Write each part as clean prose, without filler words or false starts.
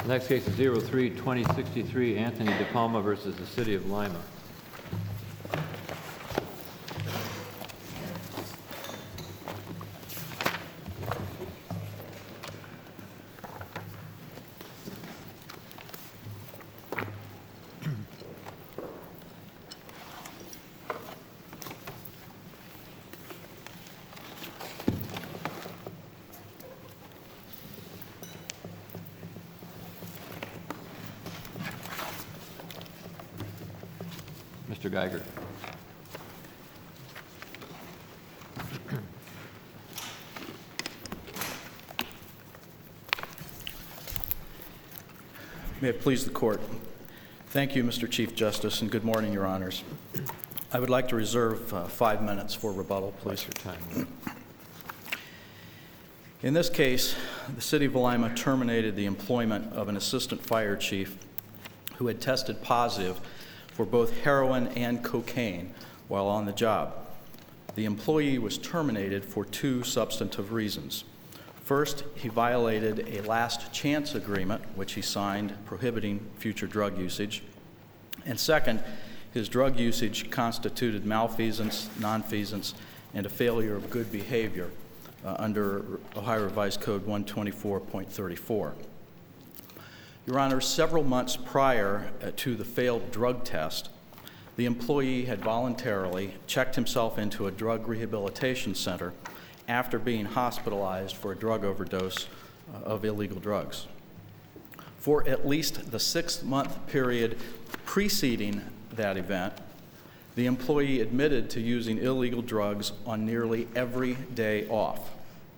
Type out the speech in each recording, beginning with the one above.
The next case is 03-2063, Anthony DePalma versus the City of Lima. Mr. Geiger. May it please the Court. Thank you, Mr. Chief Justice, and good morning, Your Honors. I would like to reserve 5 minutes for rebuttal, please. Your time. In this case, the City of Lima terminated the employment of an assistant fire chief who had tested positive for both heroin and cocaine while on the job. The employee was terminated for 2 substantive reasons. First, he violated a last chance agreement, which he signed prohibiting future drug usage. And second, his drug usage constituted malfeasance, nonfeasance, and a failure of good behavior under Ohio Revised Code 124.34. Your Honor, several months prior to the failed drug test, the employee had voluntarily checked himself into a drug rehabilitation center after being hospitalized for a drug overdose of illegal drugs. For at least the 6-month period preceding that event, the employee admitted to using illegal drugs on nearly every day off.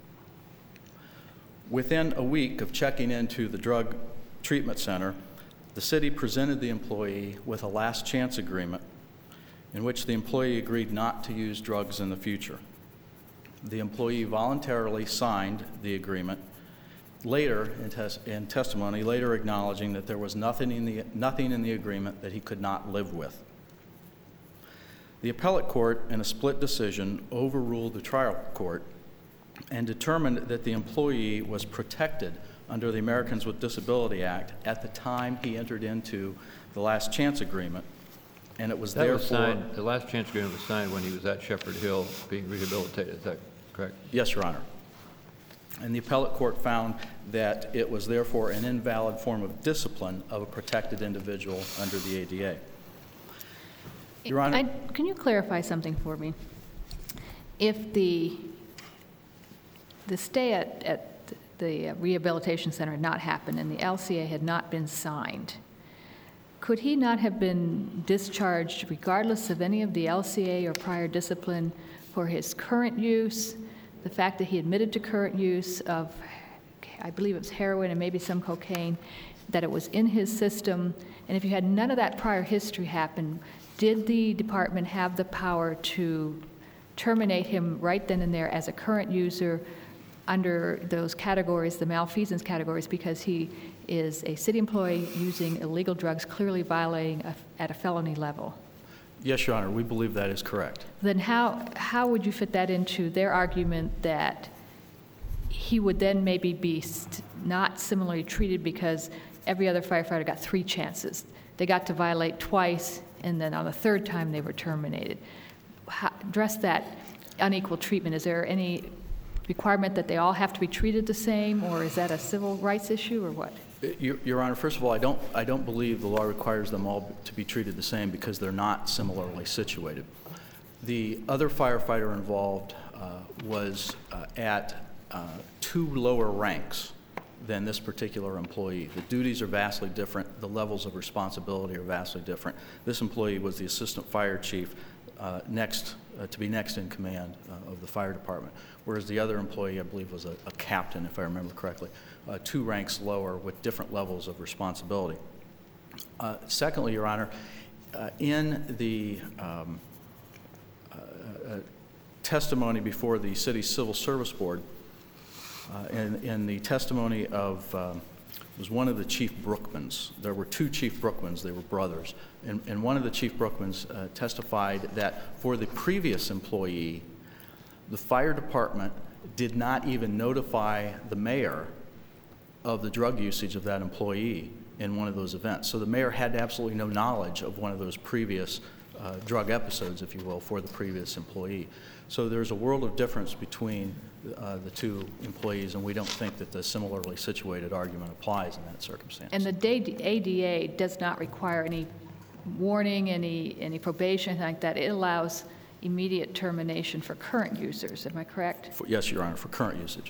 Within a week of checking into the drug treatment center, the city presented the employee with a last chance agreement in which the employee agreed not to use drugs in the future. The employee voluntarily signed the agreement, later in testimony, later acknowledging that there was nothing in the agreement that he could not live with. The appellate court, in a split decision, overruled the trial court and determined that the employee was protected under the Americans with Disability Act at the time he entered into the last chance agreement, and it was That therefore... was signed, the last chance agreement was signed when he was at Shepherd Hill being rehabilitated. Is that correct? Yes, Your Honor. And the appellate court found that it was therefore an invalid form of discipline of a protected individual under the ADA. Your Honor? Can you clarify something for me? If the stay at the rehabilitation center had not happened and the LCA had not been signed, could he not have been discharged regardless of any of the LCA or prior discipline for his current use, the fact that he admitted to current use of, I believe it was heroin and maybe some cocaine, that it was in his system, and if you had none of that prior history happen, did the department have the power to terminate him right then and there as a current user under those categories, the malfeasance categories, because he is a city employee using illegal drugs, clearly violating at a felony level? Yes, Your Honor, we believe that is correct. Then how would you fit that into their argument that he would then maybe be not similarly treated because every other firefighter got 3 chances? They got to violate twice, and then on the 3rd time they were terminated. Address that unequal treatment. Is there any requirement that they all have to be treated the same, or is that a civil rights issue, or what? Your Honor, first of all, I don't believe the law requires them all to be treated the same because they're not similarly situated. The other firefighter involved was at 2 lower ranks than this particular employee. The duties are vastly different. The levels of responsibility are vastly different. This employee was the assistant fire chief to be next in command of the fire department, whereas the other employee, I believe, was a captain, if I remember correctly, 2 ranks lower with different levels of responsibility. Secondly, Your Honor, in the testimony before the city's Civil Service Board, in the testimony of was one of the Chief Brookmans. There were 2 Chief Brookmans. They were brothers. And one of the Chief Brookmans testified that for the previous employee, the fire department did not even notify the mayor of the drug usage of that employee in one of those events. So the mayor had absolutely no knowledge of one of those previous drug episodes, if you will, for the previous employee. So there's a world of difference between the two employees, and we don't think that the similarly situated argument applies in that circumstance. And the ADA does not require any warning, any probation, anything like that. It allows immediate termination for current users. Am I correct? Yes, Your Honor, for current usage.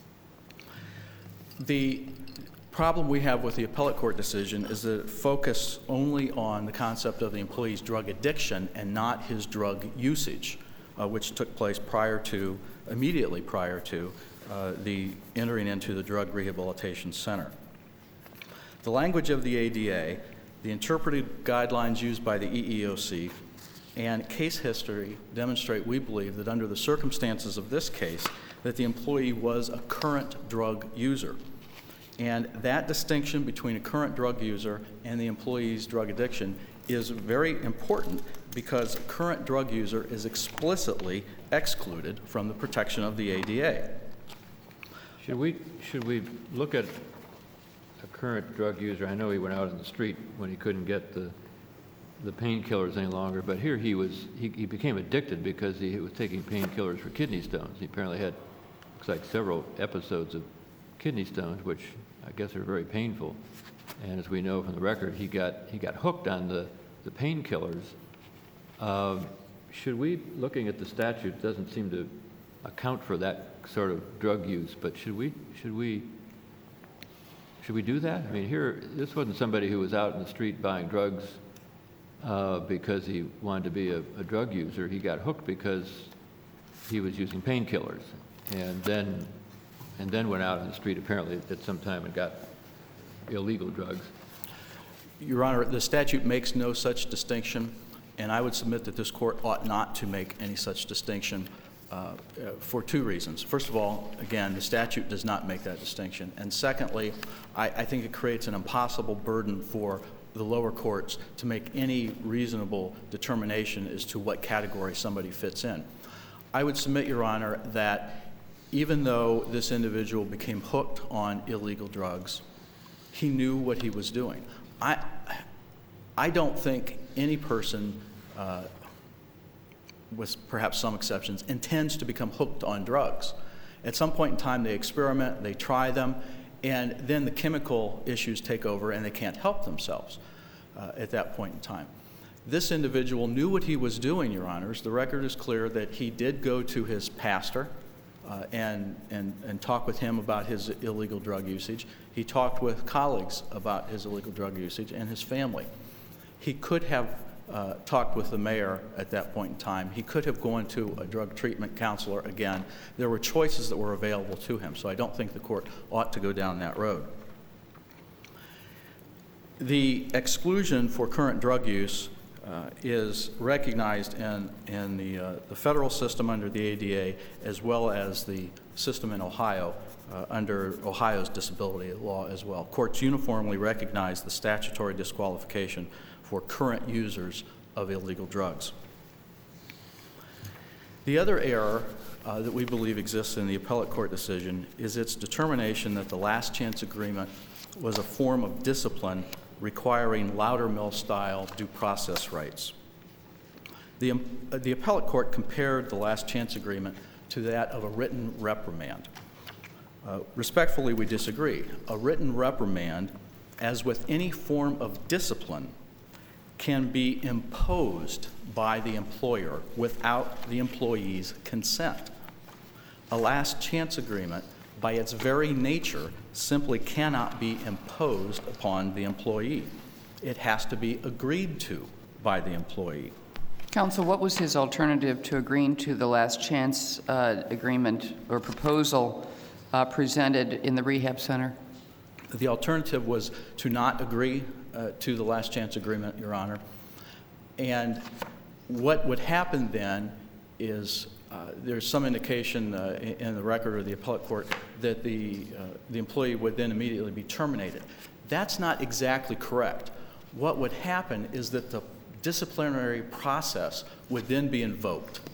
The problem we have with the appellate court decision is that it focused only on the concept of the employee's drug addiction and not his drug usage, which took place immediately prior to the entering into the drug rehabilitation center. The language of the ADA, the interpreted guidelines used by the EEOC, and case history demonstrate, we believe, that under the circumstances of this case, that the employee was a current drug user. And that distinction between a current drug user and the employee's drug addiction is very important because a current drug user is explicitly excluded from the protection of the ADA. Should we look at a current drug user? I know he went out in the street when he couldn't get the painkillers any longer, but here he became addicted because he was taking painkillers for kidney stones. He apparently had, looks like, several episodes of kidney stones, which I guess are very painful. And as we know from the record, he got hooked on the painkillers. Should we, looking at the statute, doesn't seem to account for that sort of drug use, but should we do that? I mean, here, this wasn't somebody who was out in the street buying drugs because he wanted to be a drug user. He got hooked because he was using painkillers, and then went out in the street apparently at some time and got illegal drugs. Your Honor, the statute makes no such distinction, and I would submit that this court ought not to make any such distinction for two reasons. First of all, again, the statute does not make that distinction. And secondly, I think it creates an impossible burden for the lower courts to make any reasonable determination as to what category somebody fits in. I would submit, Your Honor, that even though this individual became hooked on illegal drugs, he knew what he was doing. I don't think any person, with perhaps some exceptions, intends to become hooked on drugs. At some point in time, they experiment, they try them, and then the chemical issues take over and they can't help themselves at that point in time. This individual knew what he was doing, Your Honors. The record is clear that he did go to his pastor and talk with him about his illegal drug usage. He talked with colleagues about his illegal drug usage and his family. He could have talked with the mayor at that point in time. He could have gone to a drug treatment counselor again. There were choices that were available to him, so I don't think the court ought to go down that road. The exclusion for current drug use is recognized in the federal system under the ADA as well as the system in Ohio under Ohio's disability law as well. Courts uniformly recognize the statutory disqualification for current users of illegal drugs. The other error that we believe exists in the appellate court decision is its determination that the last chance agreement was a form of discipline requiring Loudermill-style due process rights. The appellate court compared the last chance agreement to that of a written reprimand. Respectfully, we disagree. A written reprimand, as with any form of discipline, can be imposed by the employer without the employee's consent. A last chance agreement, by its very nature, simply cannot be imposed upon the employee. It has to be agreed to by the employee. Counsel, what was his alternative to agreeing to the last chance agreement or proposal presented in the rehab center? The alternative was to not agree to the last chance agreement, Your Honor. And what would happen then is there's some indication in the record of the appellate court that the employee would then immediately be terminated. That's not exactly correct. What would happen is that the disciplinary process would then be invoked.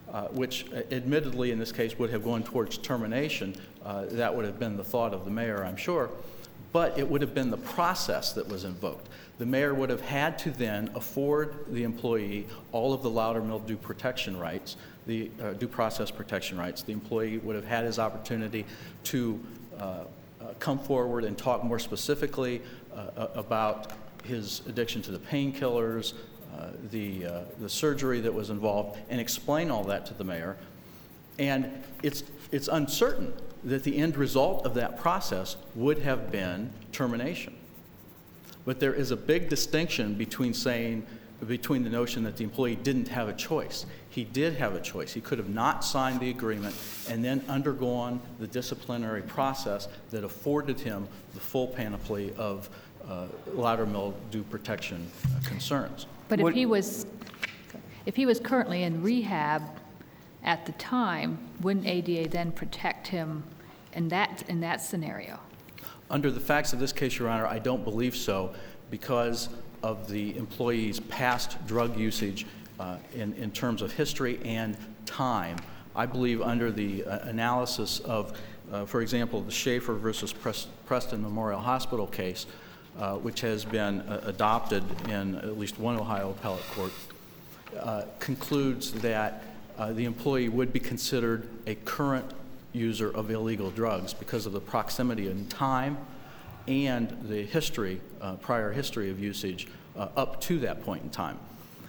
which admittedly in this case would have gone towards termination. That would have been the thought of the mayor, I'm sure, but it would have been the process that was invoked. The mayor would have had to then afford the employee all of the Loudermill due protection rights, the due process protection rights. The employee would have had his opportunity to come forward and talk more specifically about his addiction to the painkillers, the surgery that was involved, and explain all that to the mayor. And it's uncertain that the end result of that process would have been termination. But there is a big distinction between the notion that the employee didn't have a choice. He did have a choice. He could have not signed the agreement and then undergone the disciplinary process that afforded him the full panoply of Loudermill due protection concerns. But if he was currently in rehab at the time, wouldn't ADA then protect him in that scenario? Under the facts of this case, Your Honor, I don't believe so, because of the employee's past drug usage in terms of history and time. I believe under the analysis of, for example, the Schaefer versus Preston Memorial Hospital case, which has been adopted in at least one Ohio appellate court, concludes that the employee would be considered a current user of illegal drugs because of the proximity in time and the history, prior history of usage up to that point in time.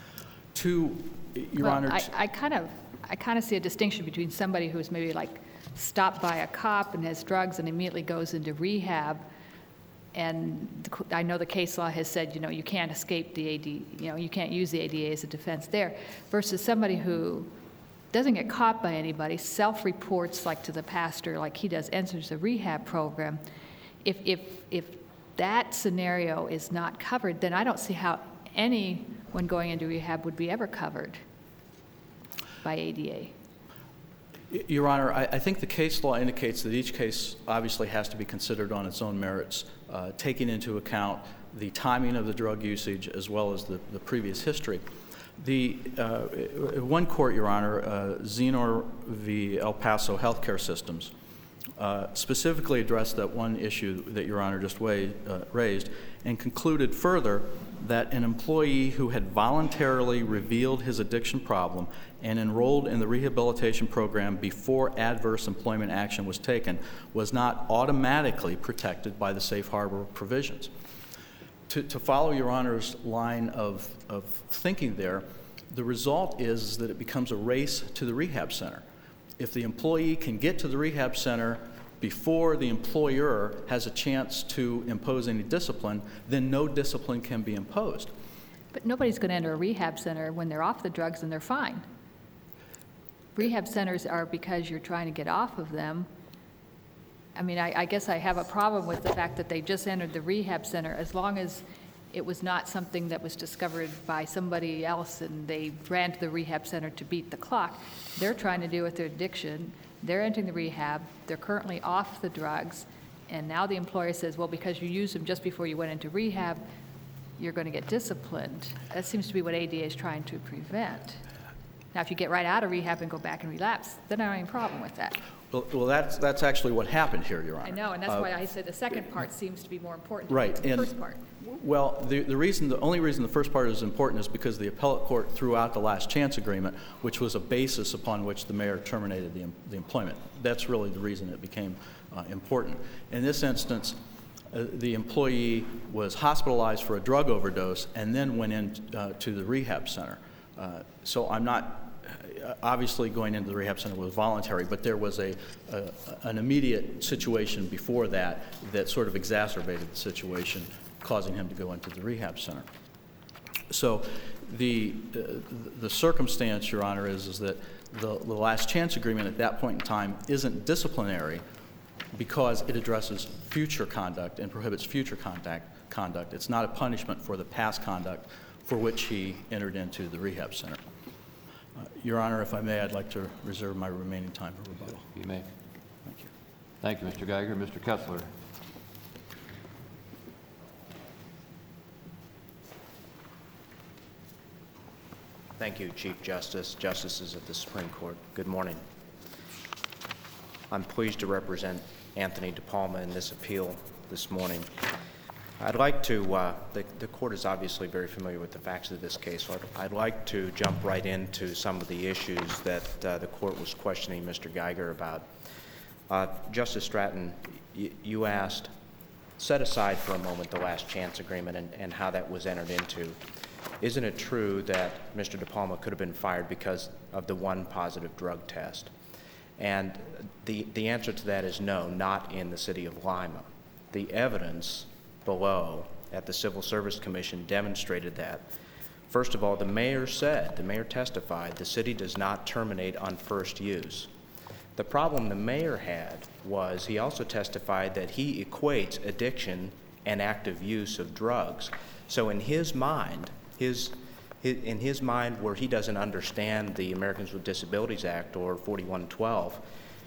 Your Honor, I kind of see a distinction between somebody who's maybe like stopped by a cop and has drugs and immediately goes into rehab. And I know the case law has said, you can't escape the AD, you can't use the ADA as a defense there, versus somebody who doesn't get caught by anybody, self-reports like to the pastor, like he does, enters the rehab program. If that scenario is not covered, then I don't see how anyone going into rehab would be ever covered by ADA. Your Honor, I think the case law indicates that each case obviously has to be considered on its own merits, taking into account the timing of the drug usage as well as the previous history. One court, Your Honor, Zenor v. El Paso Healthcare Systems, specifically addressed that one issue that Your Honor just raised and concluded further that an employee who had voluntarily revealed his addiction problem and enrolled in the rehabilitation program before adverse employment action was taken was not automatically protected by the safe harbor provisions. To follow Your Honor's line of thinking there, the result is that it becomes a race to the rehab center. If the employee can get to the rehab center before the employer has a chance to impose any discipline, then no discipline can be imposed. But nobody's going to enter a rehab center when they're off the drugs and they're fine. Rehab centers are because you're trying to get off of them. I mean, I guess I have a problem with the fact that they just entered the rehab center as long as it was not something that was discovered by somebody else and they ran to the rehab center to beat the clock. They're trying to deal with their addiction. They're entering the rehab. They're currently off the drugs. And now the employer says, well, because you used them just before you went into rehab, you're going to get disciplined. That seems to be what ADA is trying to prevent. Now, if you get right out of rehab and go back and relapse, then I don't have any problem with that. Well, that's actually what happened here, Your Honor. I know, and that's why I said the second part seems to be more important right, than the first part. Well, the only reason the first part is important is because the appellate court threw out the last chance agreement, which was a basis upon which the mayor terminated the employment. That's really the reason it became important. In this instance, the employee was hospitalized for a drug overdose and then went into the rehab center. So I'm not, obviously going into the rehab center was voluntary, but there was an immediate situation before that sort of exacerbated the situation, causing him to go into the rehab center. So the circumstance, Your Honor, is that the last chance agreement at that point in time isn't disciplinary because it addresses future conduct and prohibits future conduct. It's not a punishment for the past conduct for which he entered into the rehab center. Your Honor, if I may, I'd like to reserve my remaining time for rebuttal. You may. Thank you. Thank you, Mr. Geiger. Mr. Kessler. Thank you, Chief Justice, Justices of the Supreme Court. Good morning. I'm pleased to represent Anthony DePalma in this appeal this morning. I'd like to, the court is obviously very familiar with the facts of this case, so I'd like to jump right into some of the issues that the court was questioning Mr. Geiger about. Justice Stratton, you asked, set aside for a moment the last chance agreement and how that was entered into. Isn't it true that Mr. DePalma could have been fired because of the one positive drug test? And the answer to that is no, not in the city of Lima. The evidence below at the Civil Service Commission demonstrated that. First of all, the mayor testified, the city does not terminate on first use. The problem the mayor had was he also testified that he equates addiction and active use of drugs. So in his mind, where he doesn't understand the Americans with Disabilities Act or 4112,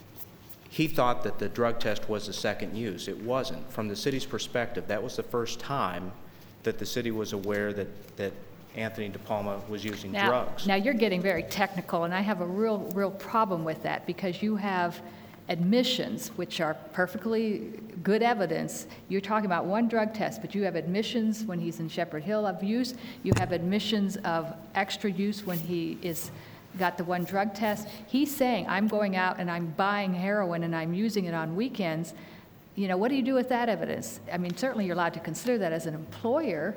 he thought that the drug test was the second use. It wasn't. From the city's perspective, that was the first time that the city was aware that Anthony DePalma was using drugs. Now you're getting very technical, and I have a real problem with that, because you have admissions, which are perfectly good evidence. You're talking about one drug test, but you have admissions when he's in Shepherd Hill of use. You have admissions of extra use when he got the one drug test. He's saying, I'm going out and I'm buying heroin and I'm using it on weekends. You know, what do you do with that evidence? I mean, certainly you're allowed to consider that as an employer.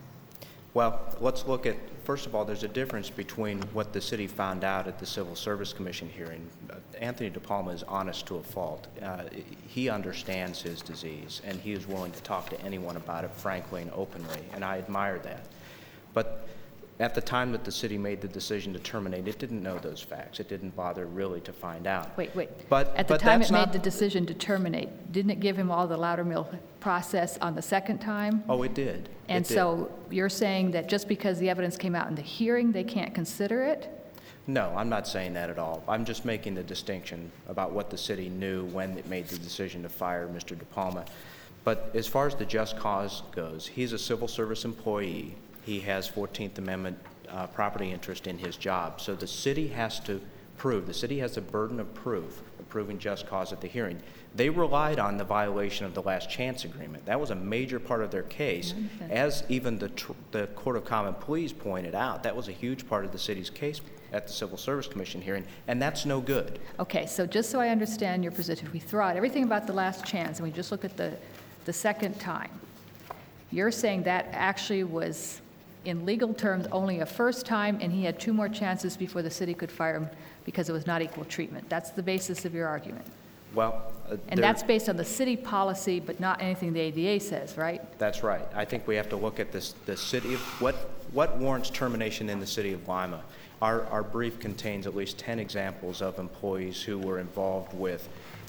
Well, let's look at, first of all, there's a difference between what the city found out at the Civil Service Commission hearing. Anthony DePalma is honest to a fault. He understands his disease, and he is willing to talk to anyone about it frankly and openly, and I admire that. But at the time that the city made the decision to terminate, it didn't know those facts. It didn't bother really to find out. Wait. But At the time that's it made not the decision to terminate, didn't it give him all the Loudermill process on the second time? Oh, it did. And so you're saying that just because the evidence came out in the hearing, they can't consider it? No, I'm not saying that at all. I'm just making the distinction about what the city knew when it made the decision to fire Mr. DePalma. But as far as the just cause goes, he's a civil service employee. He has 14th Amendment property interest in his job. So the city has to prove, the city has a burden of proof, of proving just cause at the hearing. They relied on the violation of the last chance agreement. That was a major part of their case. As even the Court of Common Pleas pointed out, that was a huge part of the city's case at the Civil Service Commission hearing, and that's no good. Okay, so just so I understand your position, if we throw out everything about the last chance and we just look at the second time, you're saying that actually was, in legal terms, only a first time, and he had two more chances before the city could fire him because it was not equal treatment. That's the basis of your argument. Well, and that's based on the city policy, but not anything the ADA says, right? That's right. I think we have to look at the city of what warrants termination in the city of Lima. Our brief contains at least 10 examples of employees who were involved with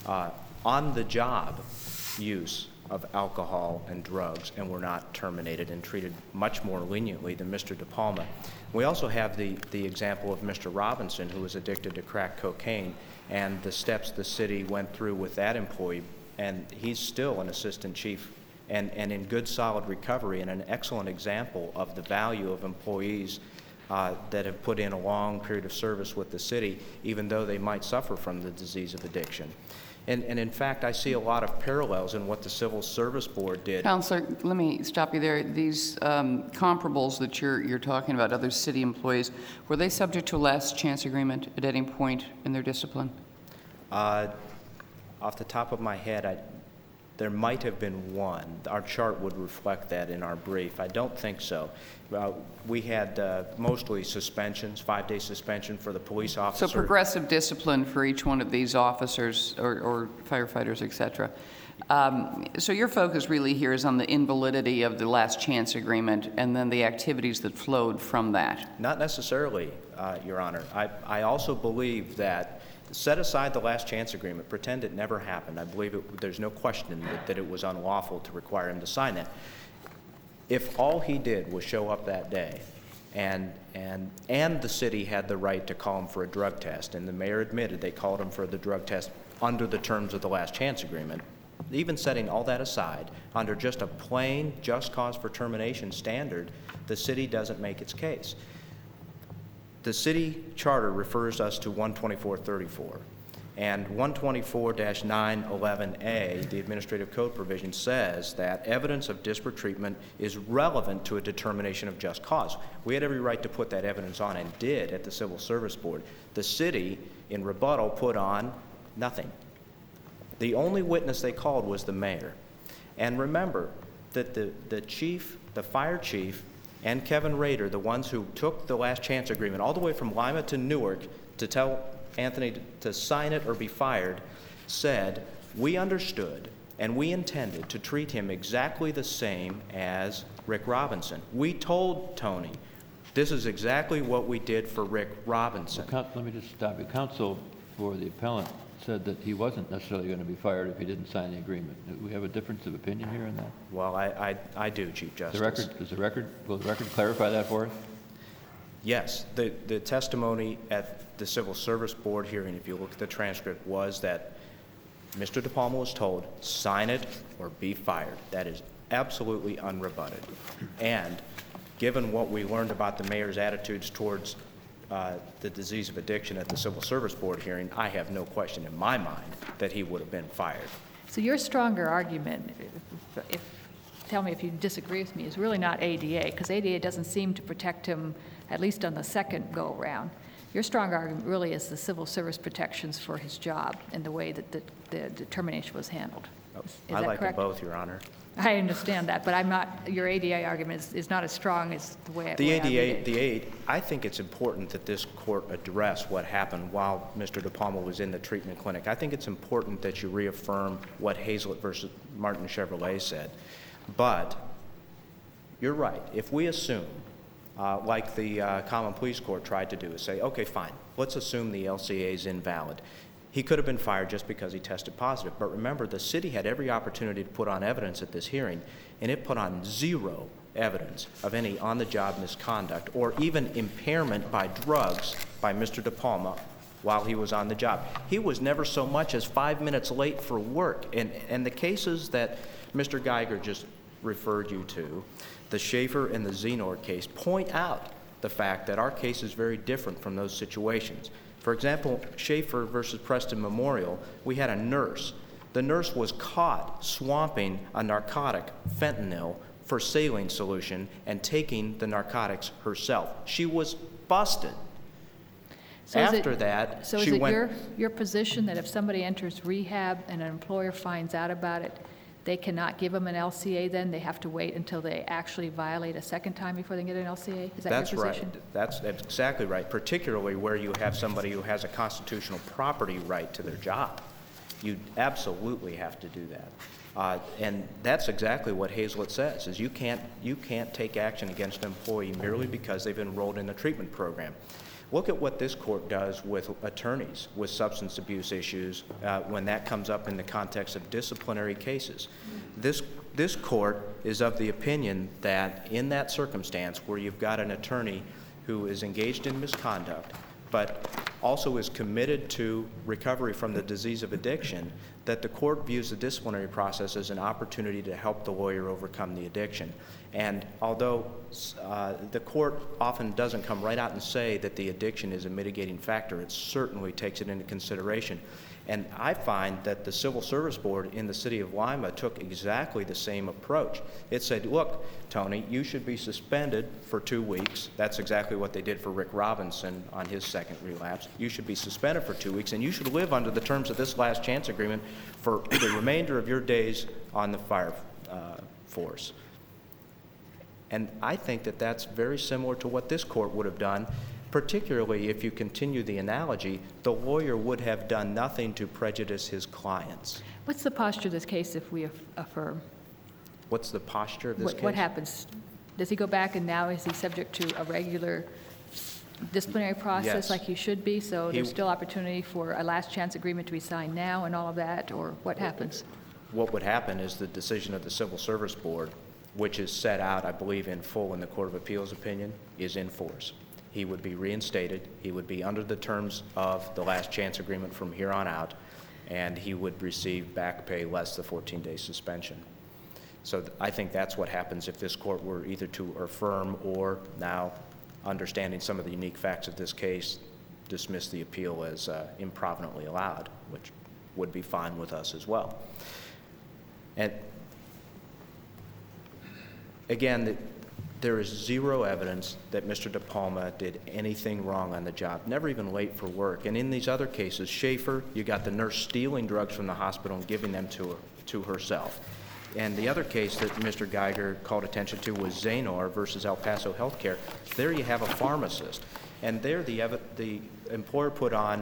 on-the-job use of alcohol and drugs and were not terminated and treated much more leniently than Mr. DePalma. We also have the example of Mr. Robinson, who was addicted to crack cocaine, and the steps the city went through with that employee, and he's still an assistant chief and in good solid recovery, and an excellent example of the value of employees that have put in a long period of service with the city, even though they might suffer from the disease of addiction. And in fact, I see a lot of parallels in what the Civil Service Board did. Counselor, let me stop you there. These comparables that you're talking about, other city employees, were they subject to a last chance agreement at any point in their discipline? Off the top of my head, there might have been one. Our chart would reflect that in our brief. I don't think so. We had mostly suspensions, 5-day suspension for the police officer. So progressive discipline for each one of these officers or firefighters, et cetera. So your focus really here is on the invalidity of the last chance agreement and then the activities that flowed from that. Not necessarily, Your Honor. I also believe that set aside the last chance agreement, pretend it never happened. I believe there's no question that it was unlawful to require him to sign that. If all he did was show up that day and the city had the right to call him for a drug test, and the mayor admitted they called him for the drug test under the terms of the last chance agreement, even setting all that aside, under just a plain just cause for termination standard, the city doesn't make its case. the city charter refers us to 12434. And 124-911A, the administrative code provision, says that evidence of disparate treatment is relevant to a determination of just cause. We had every right to put that evidence on and did at the Civil Service Board. The city, in rebuttal, put on nothing. The only witness they called was the mayor. And remember that the chief, the fire chief, and Kevin Rader, the ones who took the last chance agreement all the way from Lima to Newark to tell Anthony to sign it or be fired, said, we understood and we intended to treat him exactly the same as Rick Robinson. We told Tony, this is exactly what we did for Rick Robinson. Well, let me just stop you. Counsel for the appellant said that he wasn't necessarily going to be fired if he didn't sign the agreement. Do we have a difference of opinion here on that? Well, I do, Chief Justice. Will the record clarify that for us? Yes, the testimony at the Civil Service Board hearing, if you look at the transcript, was that Mr. DePalma was told, sign it or be fired. That is absolutely unrebutted. And given what we learned about the mayor's attitudes towards the disease of addiction at the Civil Service Board hearing, I have no question in my mind that he would have been fired. So your stronger argument, tell me if you disagree with me, is really not ADA, because ADA doesn't seem to protect him, at least on the second go-around. Your stronger argument really is the civil service protections for his job and the way that the determination was handled. Is I that like correct? them both, Your Honor. I understand that, but I'm not, your ADA argument is not as strong as the way I read it. I think it's important that this court address what happened while Mr. DePalma was in the treatment clinic. I think it's important that you reaffirm what Hazlett versus Martin Chevrolet said. But you're right. If we assume, like the Common Pleas Court tried to do, is say, okay, fine, let's assume the LCA is invalid. He could have been fired just because he tested positive. But remember, the city had every opportunity to put on evidence at this hearing, and it put on zero evidence of any on-the-job misconduct or even impairment by drugs by Mr. DePalma while he was on the job. He was never so much as 5 minutes late for work. And the cases that Mr. Geiger just referred you to, the Schaefer and the Zenor case, point out the fact that our case is very different from those situations. For example, Schaefer versus Preston Memorial, we had a nurse. The nurse was caught swamping a narcotic, fentanyl, for saline solution and taking the narcotics herself. She was busted. So After that, so she is it went. your position that if somebody enters rehab and an employer finds out about it, they cannot give them an LCA then? They have to wait until they actually violate a second time before they get an LCA? Is that That's your position? right. That's exactly right, particularly where you have somebody who has a constitutional property right to their job. You absolutely have to do that. And that's exactly what Hazlett says, is you can't take action against an employee merely because they've enrolled in the treatment program. Look at what this court does with attorneys with substance abuse issues when that comes up in the context of disciplinary cases. This court is of the opinion that in that circumstance where you've got an attorney who is engaged in misconduct but also is committed to recovery from the disease of addiction, that the court views the disciplinary process as an opportunity to help the lawyer overcome the addiction. And although the court often doesn't come right out and say that the addiction is a mitigating factor, it certainly takes it into consideration. And I find that the Civil Service Board in the city of Lima took exactly the same approach. It said, look, Tony, you should be suspended for 2 weeks. That's exactly what they did for Rick Robinson on his second relapse. You should be suspended for 2 weeks, and you should live under the terms of this last chance agreement for the remainder of your days on the fire force. And I think that that's very similar to what this court would have done, particularly if you continue the analogy, the lawyer would have done nothing to prejudice his clients. What's the posture of this case if we affirm? What's the posture of this case? What happens? Does he go back and now is he subject to a regular disciplinary process Yes. like he should be? So there's still opportunity for a last chance agreement to be signed now and all of that, or what happens? What would happen is the decision of the Civil Service Board, which is set out, I believe, in full in the Court of Appeals opinion, is in force. He would be reinstated. He would be under the terms of the last chance agreement from here on out, and he would receive back pay less the 14-day suspension. So I think that's what happens if this court were either to affirm or now understanding some of the unique facts of this case, dismiss the appeal as improvidently allowed, which would be fine with us as well. And again, there is zero evidence that Mr. DePalma did anything wrong on the job, never even late for work. And in these other cases, Schaefer, you got the nurse stealing drugs from the hospital and giving them to herself. And the other case that Mr. Geiger called attention to was Zaynor versus El Paso Healthcare. There you have a pharmacist. And there the employer put on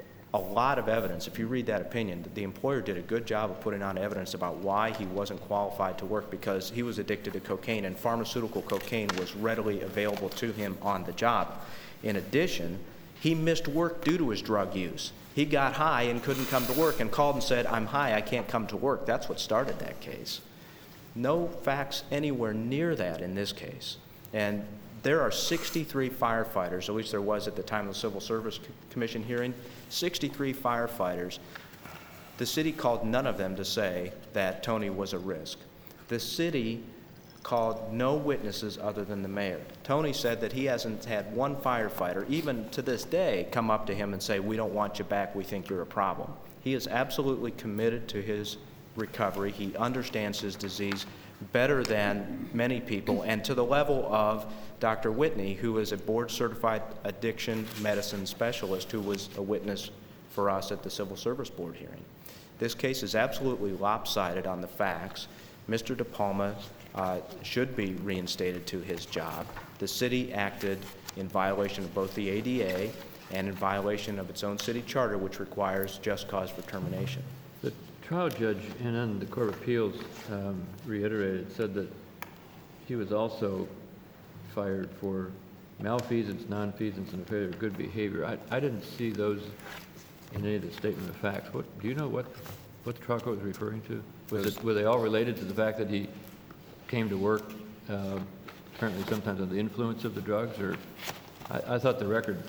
a lot of evidence. If you read that opinion, the employer did a good job of putting on evidence about why he wasn't qualified to work, because he was addicted to cocaine, and pharmaceutical cocaine was readily available to him on the job. In addition, he missed work due to his drug use. He got high and couldn't come to work and called and said, "I'm high, I can't come to work." That's what started that case. No facts anywhere near that in this case. And there are 63 firefighters, at least there was at the time of the Civil Service Commission hearing, 63 firefighters. The city called none of them to say that Tony was a risk. The city called no witnesses other than the mayor. Tony said that he hasn't had one firefighter, even to this day, come up to him and say, "We don't want you back, we think you're a problem." He is absolutely committed to his recovery. He understands his disease better than many people, and to the level of Dr. Whitney, who is a board-certified addiction medicine specialist who was a witness for us at the Civil Service Board hearing. This case is absolutely lopsided on the facts. Mr. DePalma should be reinstated to his job. The city acted in violation of both the ADA and in violation of its own city charter, which requires just cause for termination. The trial judge and then the Court of Appeals reiterated, said that he was also fired for malfeasance, nonfeasance, and a failure of good behavior. I didn't see those in any of the statement of facts. Do you know what the trial court was referring to? Were they all related to the fact that he came to work apparently sometimes under the influence of the drugs? Or I thought the record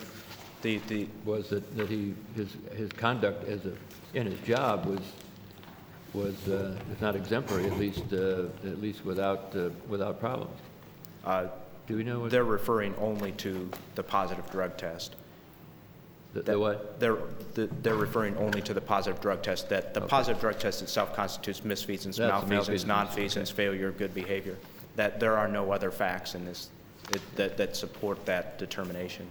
was that his conduct in his job was if not exemplary, at least without problems. Do we know what they're referring only to the positive drug test? The what? They're referring only to the positive drug test. That the positive drug test itself constitutes misfeasance, malfeasance, nonfeasance, failure of good behavior. That there are no other facts in this that support that determination.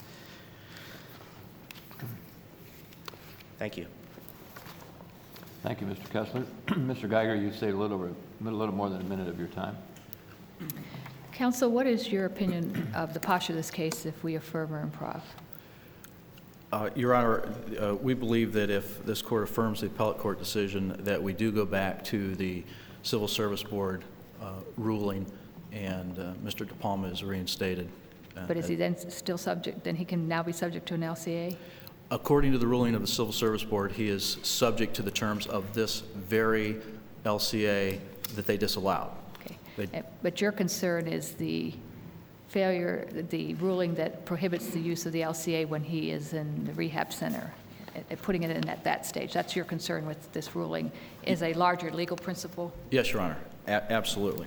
Thank you. Thank you, Mr. Kessler. Mr. Geiger, you saved a little more than a minute of your time. Counsel, what is your opinion of the posture of this case if we affirm or improv? Your Honor, we believe that if this court affirms the appellate court decision, that we do go back to the Civil Service Board ruling, and Mr. DePalma is reinstated. But is he then still subject, then he can now be subject to an LCA? According to the ruling of the Civil Service Board, he is subject to the terms of this very LCA that they disallowed. Okay. But your concern is the failure, the ruling that prohibits the use of the LCA when he is in the rehab center, putting it in at that stage. That's your concern with this ruling, is a larger legal principle? Yes, Your Honor, absolutely.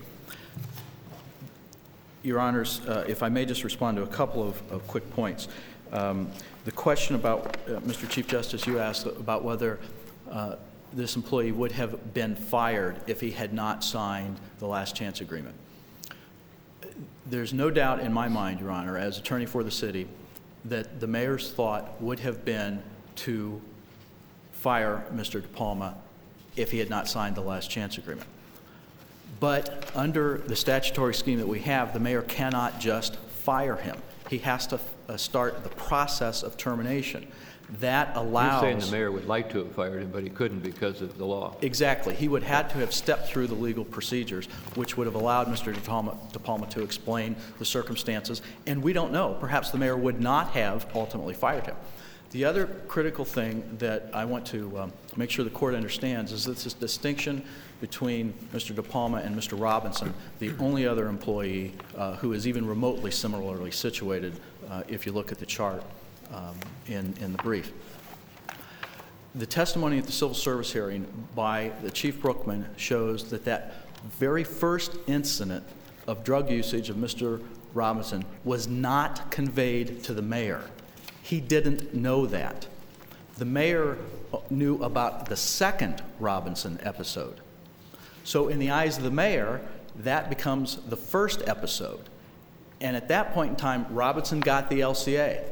Your Honors, if I may just respond to a couple of quick points. The question about, Mr. Chief Justice, you asked about whether this employee would have been fired if he had not signed the last chance agreement. There's no doubt in my mind, Your Honor, as attorney for the city, that the mayor's thought would have been to fire Mr. DePalma if he had not signed the last chance agreement. But under the statutory scheme that we have, the mayor cannot just fire him. He has to start the process of termination. That allows... You're saying the mayor would like to have fired him, but he couldn't because of the law. Exactly. He would have to have stepped through the legal procedures, which would have allowed Mr. DePalma to explain the circumstances. And we don't know. Perhaps the mayor would not have ultimately fired him. The other critical thing that I want to make sure the court understands is that this distinction between Mr. DePalma and Mr. Robinson, the only other employee who is even remotely similarly situated, if you look at the chart in the brief. The testimony at the civil service hearing by the Chief Brookman shows that that very first incident of drug usage of Mr. Robinson was not conveyed to the mayor. He didn't know that. The mayor knew about the second Robinson episode. So in the eyes of the mayor, that becomes the first episode. And at that point in time, Robinson got the LCA.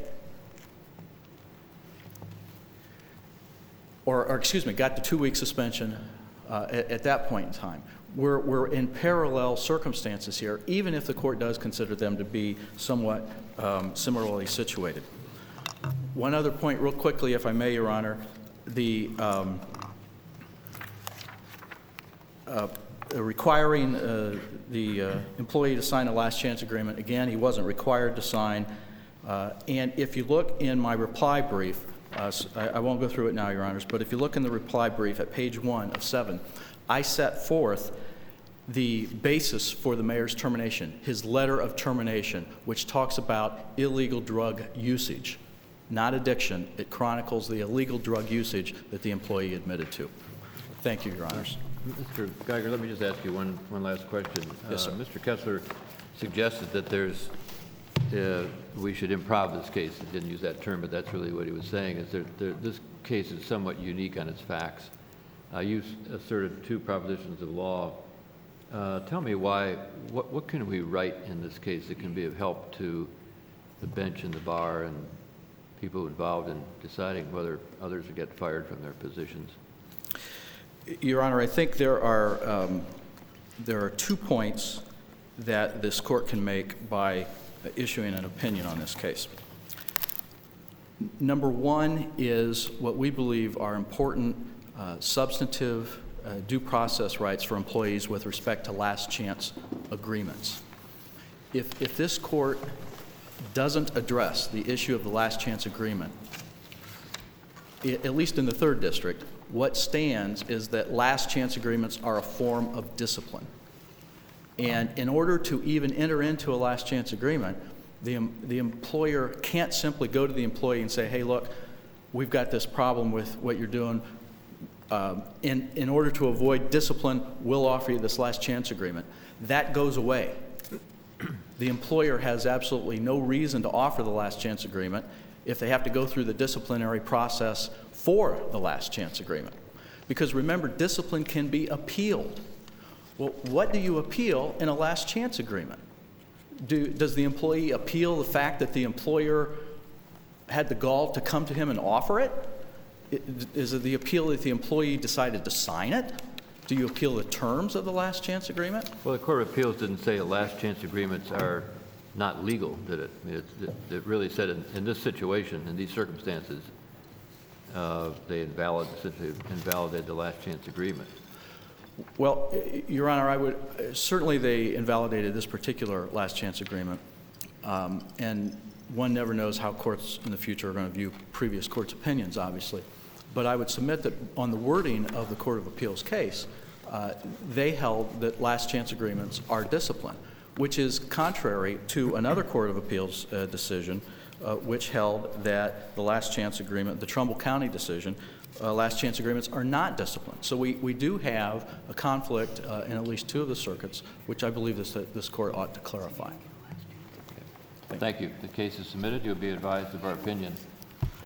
Or excuse me, got the 2-week suspension at that point in time. We're in parallel circumstances here, even if the court does consider them to be somewhat similarly situated. One other point real quickly, if I may, Your Honor. Requiring the employee to sign a last chance agreement, again, he wasn't required to sign. And if you look in my reply brief, I won't go through it now, Your Honors, but if you look in the reply brief at page 1 of 7, I set forth the basis for the mayor's termination, his letter of termination, which talks about illegal drug usage, not addiction. It chronicles the illegal drug usage that the employee admitted to. Thank you, Your Honors. Mr. Geiger, let me just ask you one last question. Yes, sir. Mr. Kessler suggested that we should improv this case. He didn't use that term, but that's really what he was saying, is this case is somewhat unique on its facts. You asserted 2 propositions of law. Tell me why, what can we write in this case that can be of help to the bench and the bar and people involved in deciding whether others will get fired from their positions? Your Honor, I think there are 2 points that this court can make by issuing an opinion on this case. Number 1 is what we believe are important substantive due process rights for employees with respect to last chance agreements. If this court doesn't address the issue of the last chance agreement, at least in the 3rd District, what stands is that last chance agreements are a form of discipline. And in order to even enter into a last chance agreement, the employer can't simply go to the employee and say, hey, look, we've got this problem with what you're doing. In order to avoid discipline, we'll offer you this last chance agreement. That goes away. The employer has absolutely no reason to offer the last chance agreement if they have to go through the disciplinary process for the last chance agreement. Because remember, discipline can be appealed. Well, what do you appeal in a last chance agreement? Does the employee appeal the fact that the employer had the gall to come to him and offer it? Is it the appeal that the employee decided to sign it? Do you appeal the terms of the last chance agreement? Well, the Court of Appeals didn't say last chance agreements are not legal, did it? I mean, it really said in this situation, in these circumstances, they essentially invalidated the last chance agreement. Well, Your Honor, certainly they invalidated this particular last chance agreement, and one never knows how courts in the future are going to view previous courts' opinions, obviously. But I would submit that on the wording of the Court of Appeals case, they held that last chance agreements are discipline, which is contrary to another Court of Appeals decision, which held that the last chance agreement, the Trumbull County decision, last chance agreements are not discipline. So we do have a conflict in at least 2 of the circuits, which I believe this court ought to clarify. Thank you. The case is submitted. You'll be advised of our opinion.